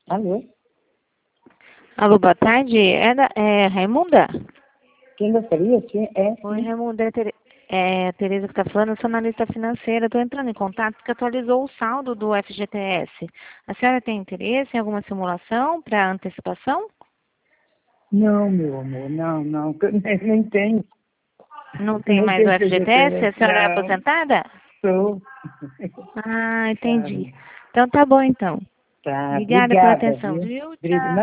Alô? Alô, boa tarde. É Raimunda? Quem gostaria? Oi, Raimunda. É a Tereza que está falando. Eu sou analista financeira. Estou entrando em contato porque atualizou o saldo do FGTS. A senhora tem interesse em alguma simulação para antecipação? Não, meu amor, não, nem tenho. Não tem Nem mais o tenho FGTS? A FGTS, senhora é não. aposentada? Sou. Ah, Tá, entendi. Então tá bom, então. tá, Obrigada pela obrigada, atenção, viu? viu? Tchau.